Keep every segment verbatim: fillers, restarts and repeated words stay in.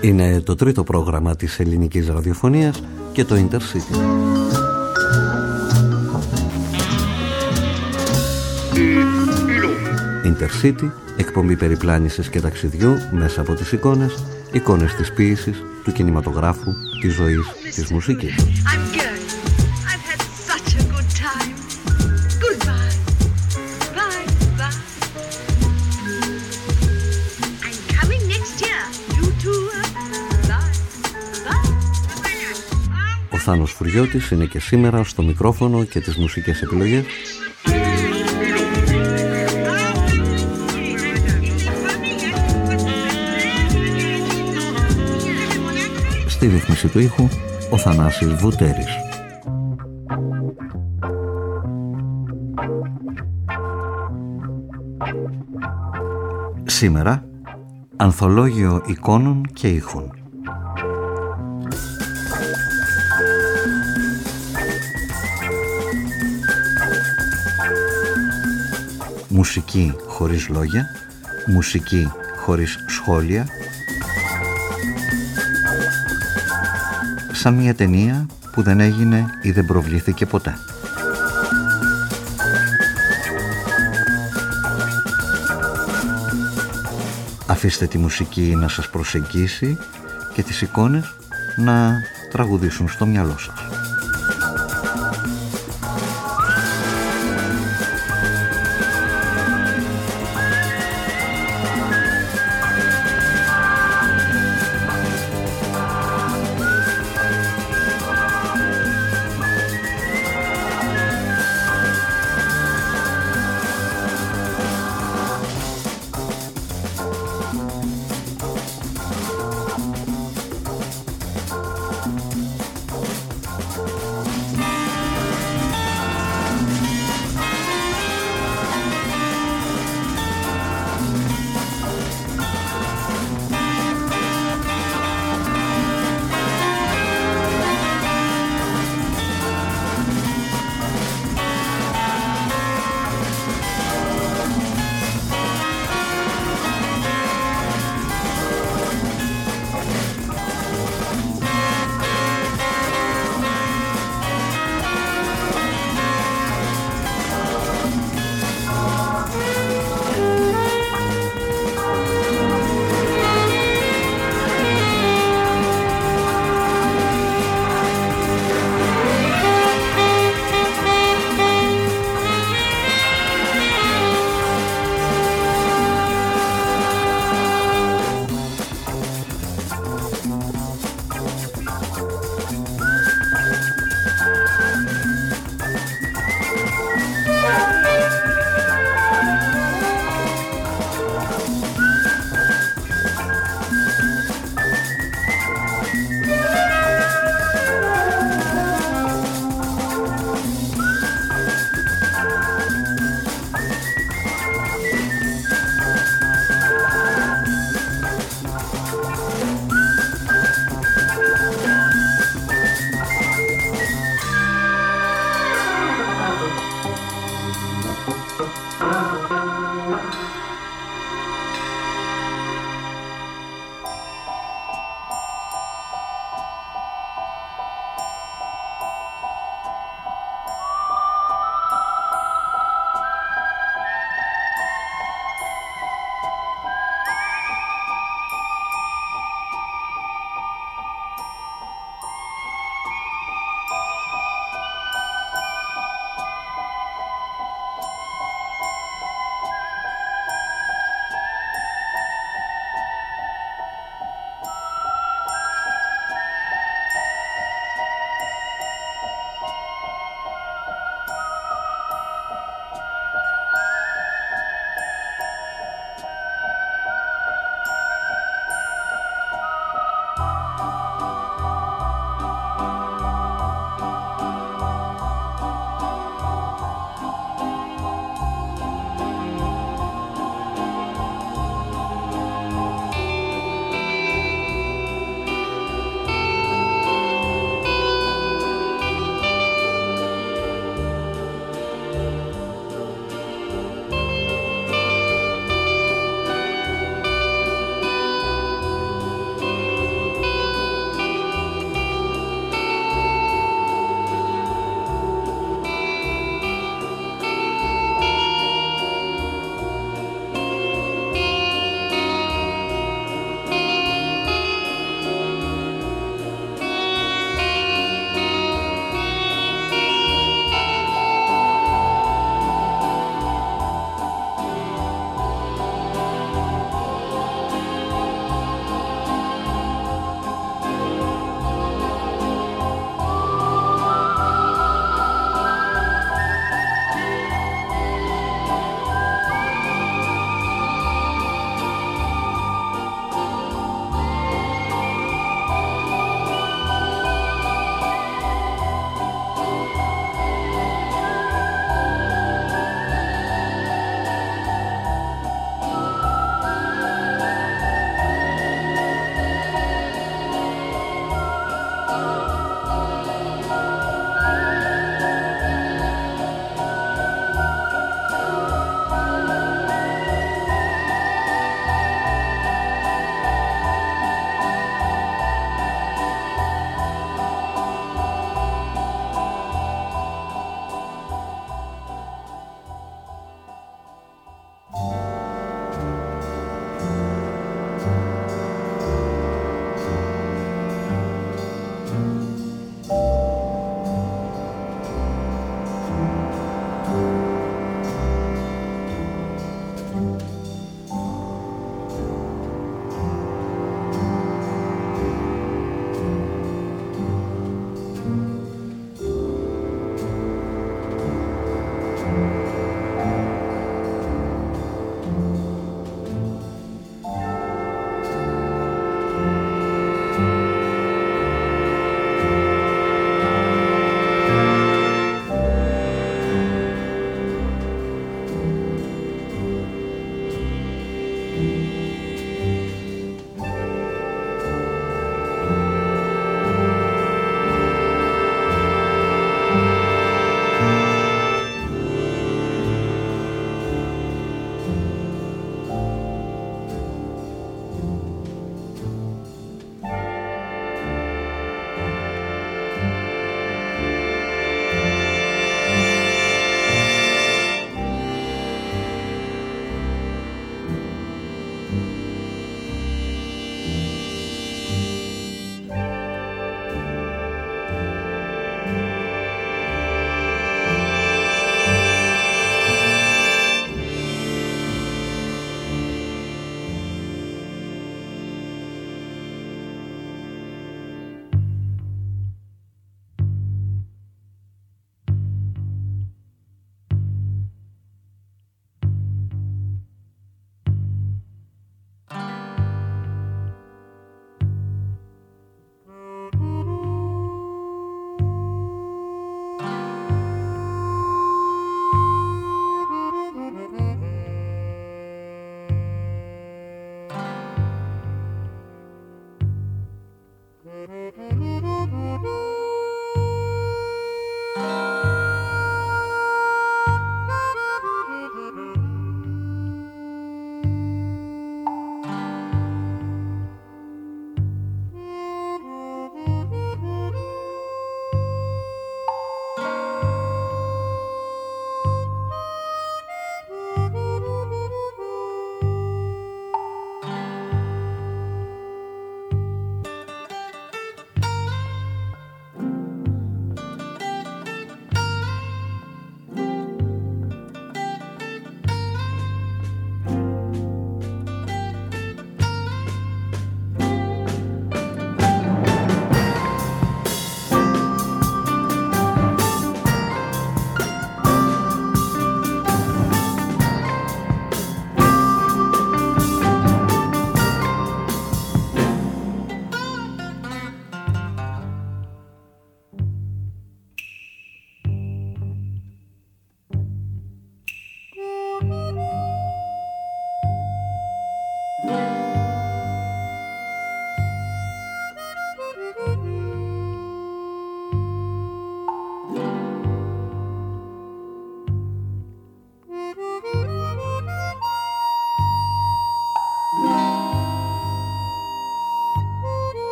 Είναι το τρίτο πρόγραμμα της ελληνικής ραδιοφωνίας και το Intercity. Intercity, εκπομπή περιπλάνησης και ταξιδιού μέσα από τις εικόνες, εικόνες της ποίησης, του κινηματογράφου, της ζωής, της μουσικής. Ο Θάνος Φουριώτης είναι και σήμερα στο μικρόφωνο και τις μουσικές επιλογές. Στη ρύθμιση του ήχου, ο Θανάσης Βουτέρης. Σήμερα, ανθολόγιο εικόνων και ήχων. Μουσική χωρίς λόγια, μουσική χωρίς σχόλια, σαν μια ταινία που δεν έγινε ή δεν προβλήθηκε ποτέ. Αφήστε τη μουσική να σας προσεγγίσει και τις εικόνες να τραγουδήσουν στο μυαλό σας.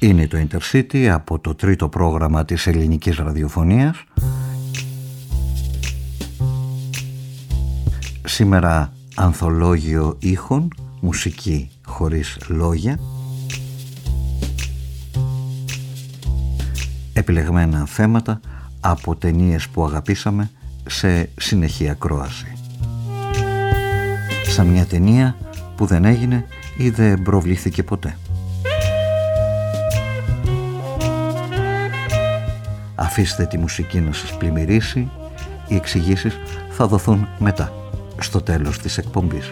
Είναι το Intercity από το τρίτο πρόγραμμα της ελληνικής ραδιοφωνίας. Σήμερα ανθολόγιο ήχων, μουσική χωρίς λόγια. Επιλεγμένα θέματα από ταινίες που αγαπήσαμε σε συνεχή ακρόαση. Σαν μια ταινία που δεν έγινε ή δεν προβλήθηκε ποτέ. Αφήστε τη μουσική να σας πλημμυρίσει, οι εξηγήσεις θα δοθούν μετά, στο τέλος της εκπομπής.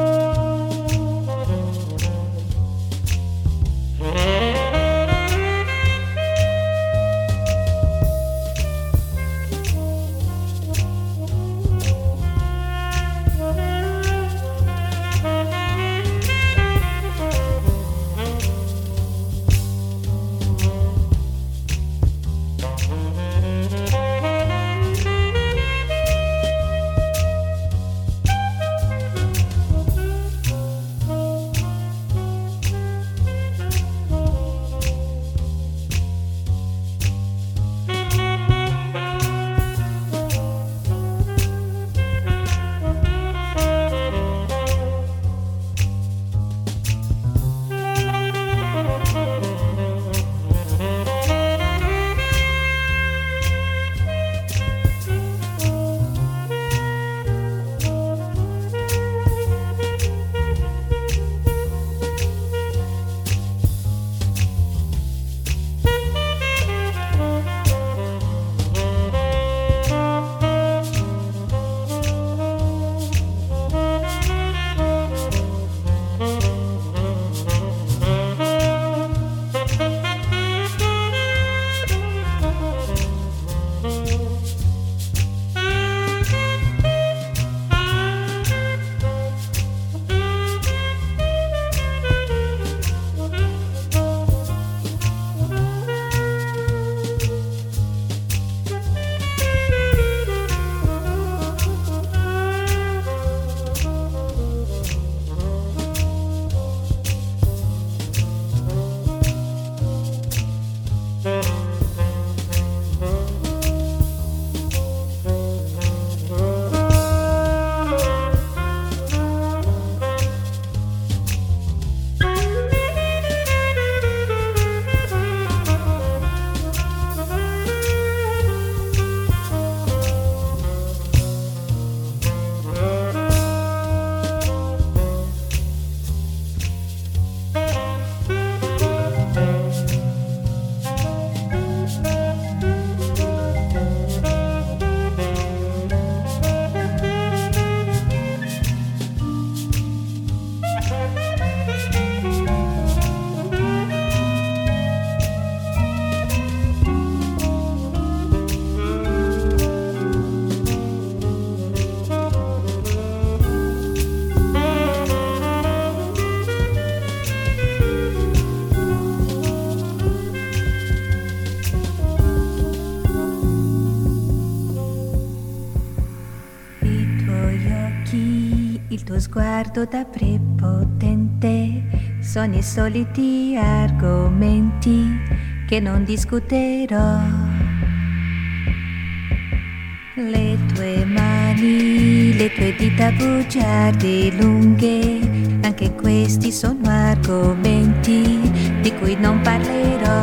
Sguardo da prepotente sono i soliti argomenti che non discuterò. Le tue mani, le tue dita bugiarde lunghe, anche questi sono argomenti di cui non parlerò.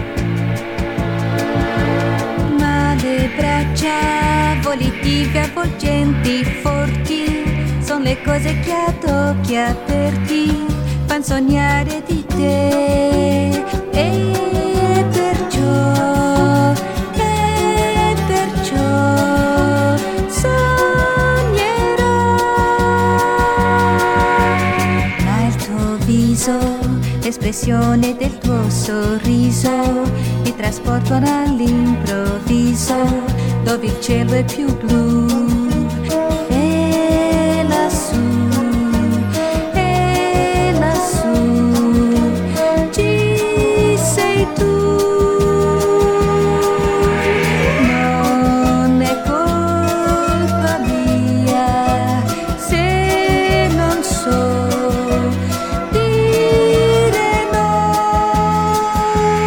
Ma le braccia volitive, avvolgenti, forti, sono le cose che ad occhi aperti fan sognare di te. E perciò, e perciò sognerò. Ma il tuo viso, l'espressione del tuo sorriso mi trasportano all'improvviso dove il cielo è più blu. So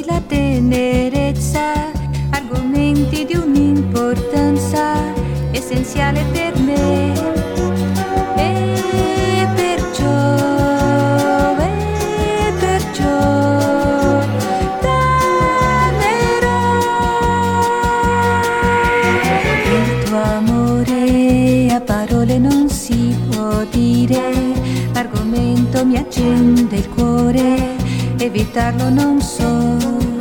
la tenerezza, argomenti di un'importanza essenziale per me. E perciò, e perciò t'amerò. Il tuo amore a parole non si può dire, l'argomento mi accende il cuore, evitarlo non so.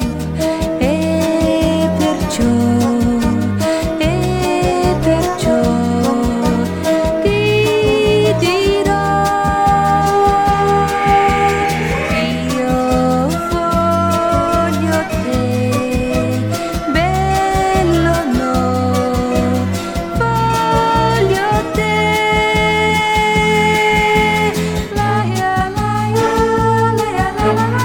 E perciò, e perciò ti dirò, io voglio te, bello no, voglio te. La ya la ya, la ya la la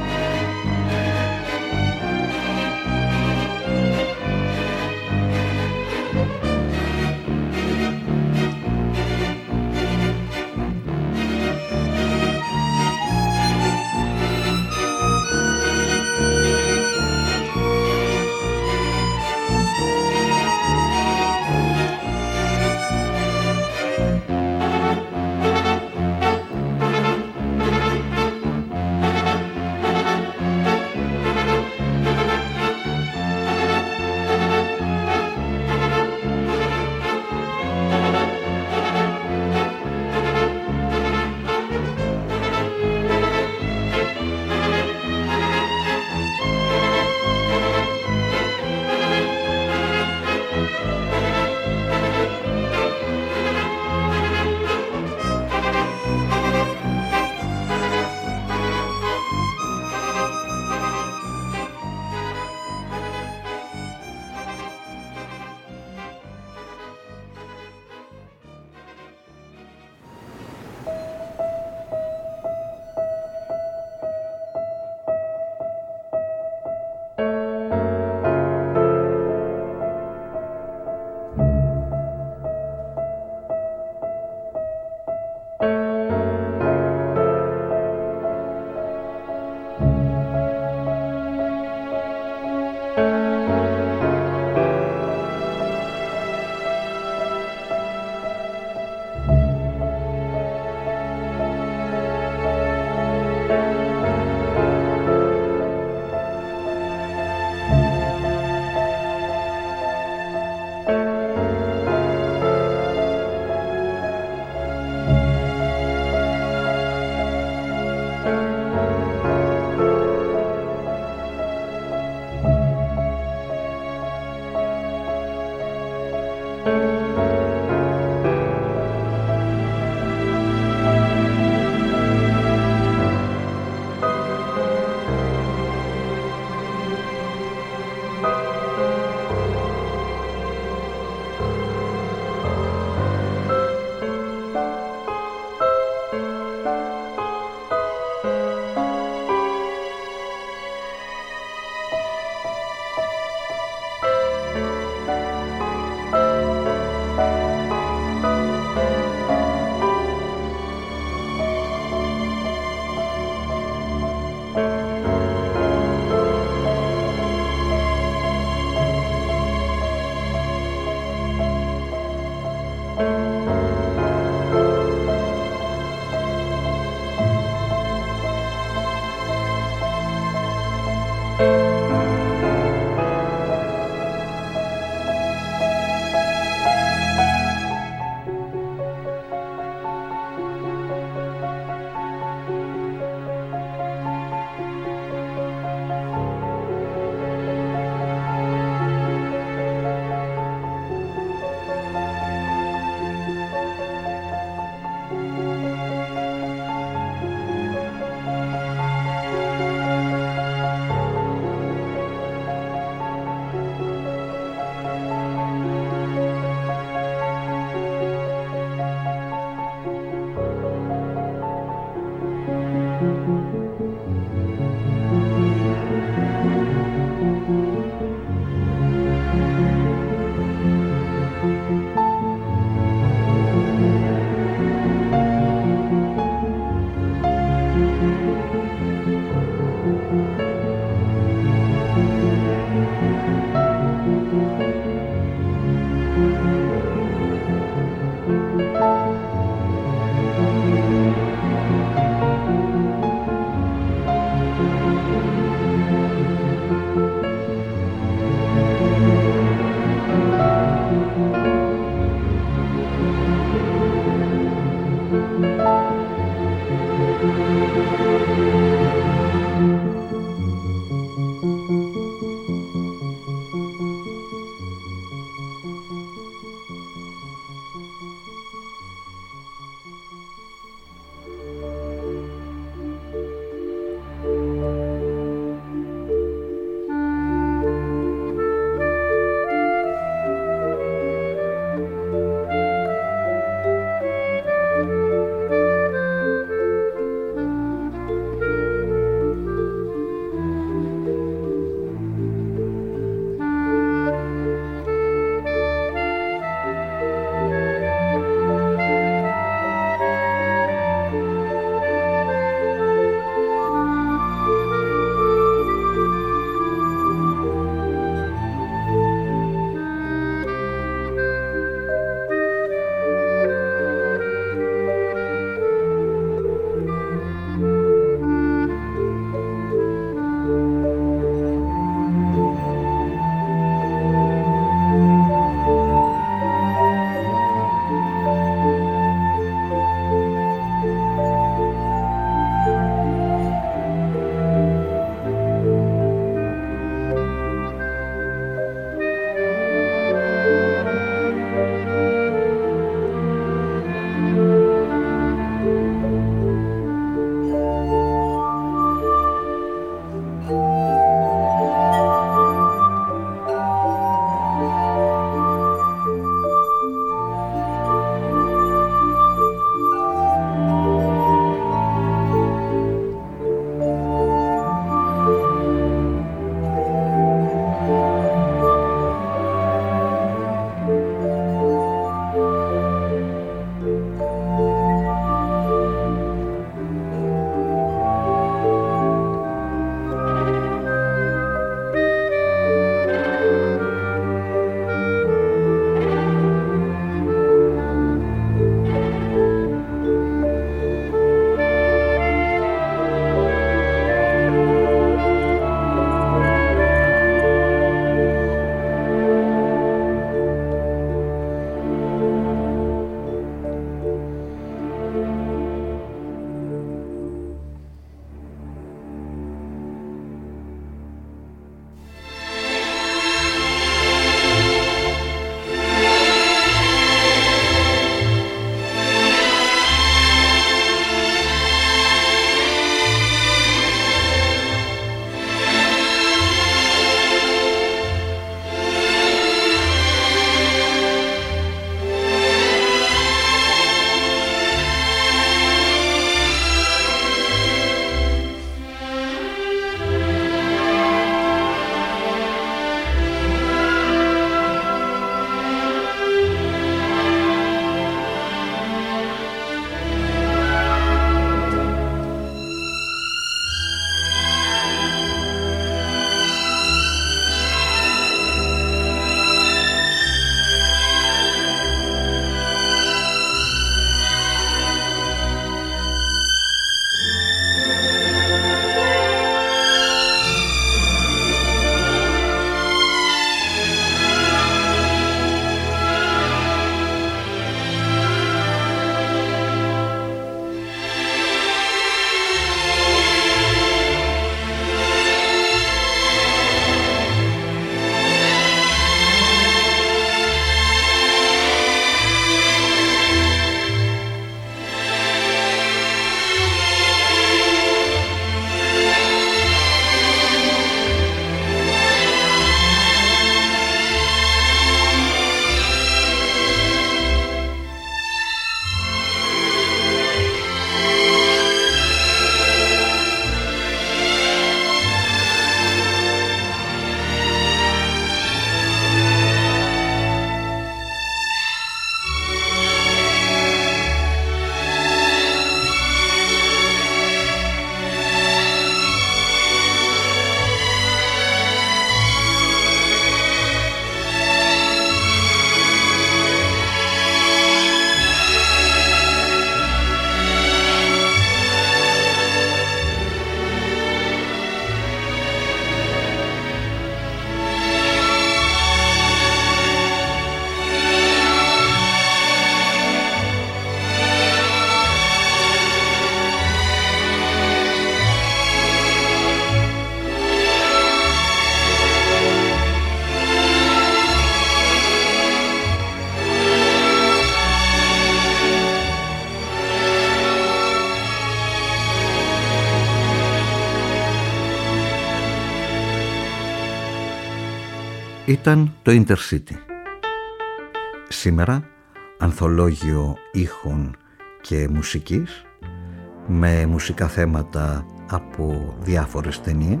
Ήταν το Intercity. Σήμερα ανθολόγιο ήχων και μουσικής με μουσικά θέματα από διάφορες ταινίες.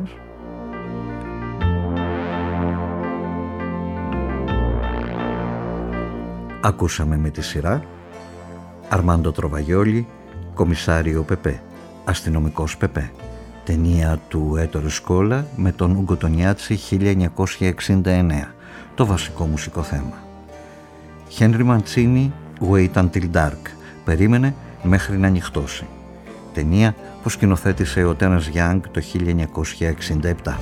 Ακούσαμε με τη σειρά Αρμάντο Τροβαγιόλι, Κομισάριο Πεπέ, Αστυνομικός Πεπέ, ταινία του Έτορε Σκόλα με τον Ούγκο Τονιάτσι χίλια εννιακόσια εξήντα εννέα, το βασικό μουσικό θέμα. Χένρι Μαντσίνι, Wait Until Dark, περίμενε μέχρι να νυχτώσει, ταινία που σκηνοθέτησε ο Τέρενς Γιάνγκ το χίλια εννιακόσια εξήντα επτά.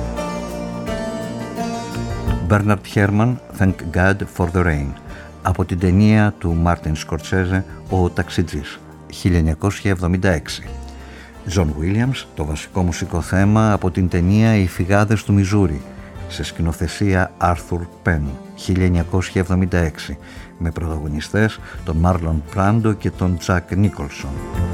Μπέρναρντ Χέρμαν, Thank God for the Rain, από την ταινία του Μάρτιν Σκορσέζε «Ο Ταξιτζής» χίλια εννιακόσια εβδομήντα έξι. Τζον Βίλιαμς, το βασικό μουσικό θέμα από την ταινία «Οι Φυγάδες του Μιζούρι», σε σκηνοθεσία Άρθουρ Πεν χίλια εννιακόσια εβδομήντα έξι, με πρωταγωνιστές τον Μάρλον Μπράντο και τον Τζακ Νίκολσον.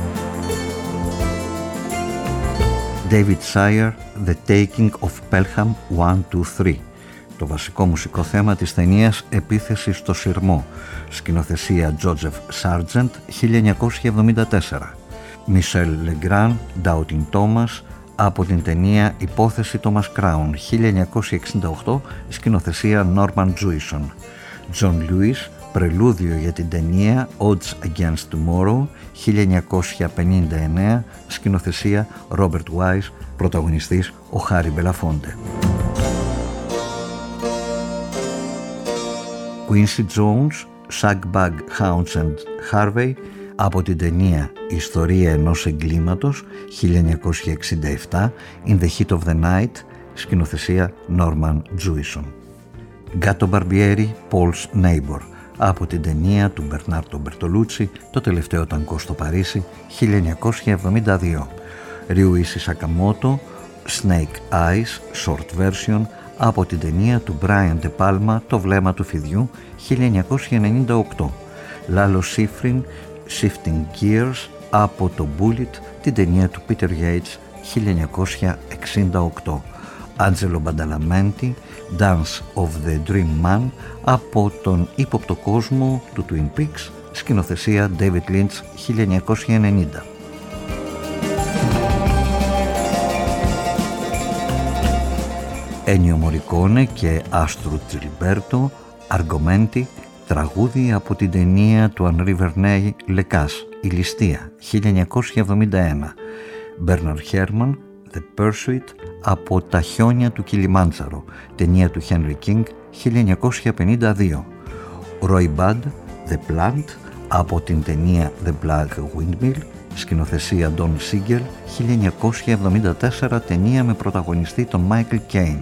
David Shire, The Taking of Pelham one two three, το βασικό μουσικό θέμα της ταινίας «Επίθεση στο Συρμό», σκηνοθεσία Joseph Sargent χίλια εννιακόσια εβδομήντα τέσσερα. Michel Legrand, Doubting Thomas, από την ταινία «Υπόθεση Thomas Crown» χίλια εννιακόσια εξήντα οκτώ, σκηνοθεσία Norman Jewison. John Lewis, πρελούδιο για την ταινία Odds Against Tomorrow χίλια εννιακόσια πενήντα εννέα, σκηνοθεσία Robert Wise, πρωταγωνιστής ο Χάρι Μπελαφόντε. Quincy Jones, Shagbag Hounds and Harvey, από την ταινία «Ιστορία ενός εγκλήματος» χίλια εννιακόσια εξήντα επτά, In the Heat of the Night, σκηνοθεσία Norman Jewison. Gatto Barbieri, Paul's Neighbor, από την ταινία του Μπερνάρντο Μπερτολούτσι «Το τελευταίο ταγκό στο Παρίσι» χίλια εννιακόσια εβδομήντα δύο. Ryuichi Sakamoto, Snake Eyes, Short Version, από την ταινία του Brian De Palma «Το βλέμμα του φιδιού» χίλια εννιακόσια ενενήντα οκτώ. Lalo Schifrin, Shifting Gears, από το Bullet, την ταινία του Peter Yates χίλια εννιακόσια εξήντα οκτώ. Angelo Badalamenti, Dance of the Dream Man, από τον ύποπτο κόσμο του Twin Peaks, σκηνοθεσία David Lynch χίλια εννιακόσια ενενήντα. Ennio Morricone και Άστρου Τζιλμπέρτο, Argomenti, τραγούδι από την ταινία του Henri Verneuil Lecas, η Ληστεία, χίλια εννιακόσια εβδομήντα ένα. Bernard Herrmann, The Pursuit, από τα χιόνια του Κιλιμάντζαρο, ταινία του Henry King, χίλια εννιακόσια πενήντα δύο. Roy Budd, The Plant, από την ταινία The Black Windmill, σκηνοθεσία Don Siegel, χίλια εννιακόσια εβδομήντα τέσσερα, ταινία με πρωταγωνιστή τον Michael Caine.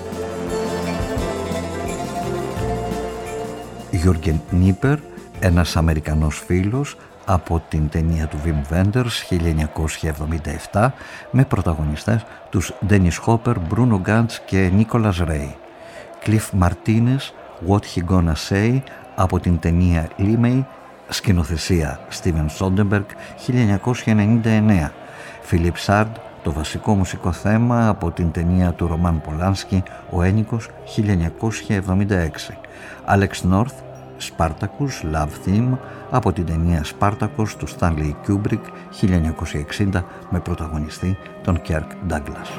Jürgen Knieper, ένας Αμερικανός φίλος, από την ταινία του Wim Wenders χίλια εννιακόσια εβδομήντα επτά, με πρωταγωνιστές τους Dennis Hopper, Bruno Gantz και Nicholas Ray. Cliff Martinez, What He Gonna Say, από την ταινία Limey, σκηνοθεσία Steven Soderbergh χίλια εννιακόσια ενενήντα εννέα. Philip Sard, το βασικό μουσικό θέμα από την ταινία του Ρωμάν Πολάνσκι «Ο Ένικος» χίλια εννιακόσια εβδομήντα έξι. Alex North, Spartacus, Love Theme, από την ταινία Spartacus του Stanley Kubrick χίλια εννιακόσια εξήντα, με πρωταγωνιστή τον Kirk Douglas.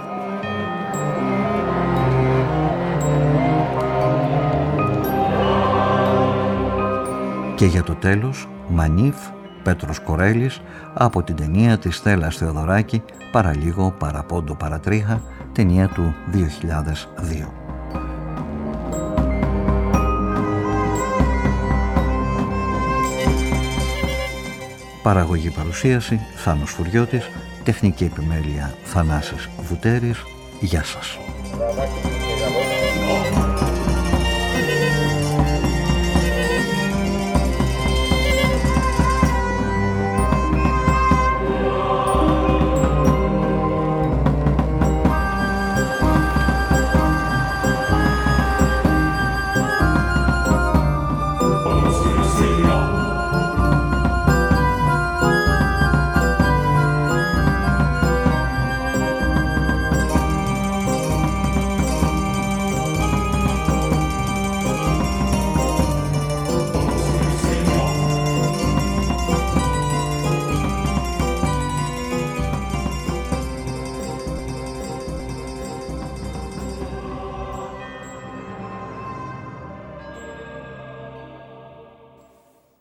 Και για το τέλος, Μανίφ, Πέτρος Κορέλης, από την ταινία της Στέλλας Θεοδωράκη, «Παραλίγο, παραπόντο, παρατρίχα», ταινία του δύο χιλιάδες δύο. Παραγωγή παρουσίαση Θάνος Φουριώτης, τεχνική επιμέλεια Θανάσης Βουτέρης. Γεια σας.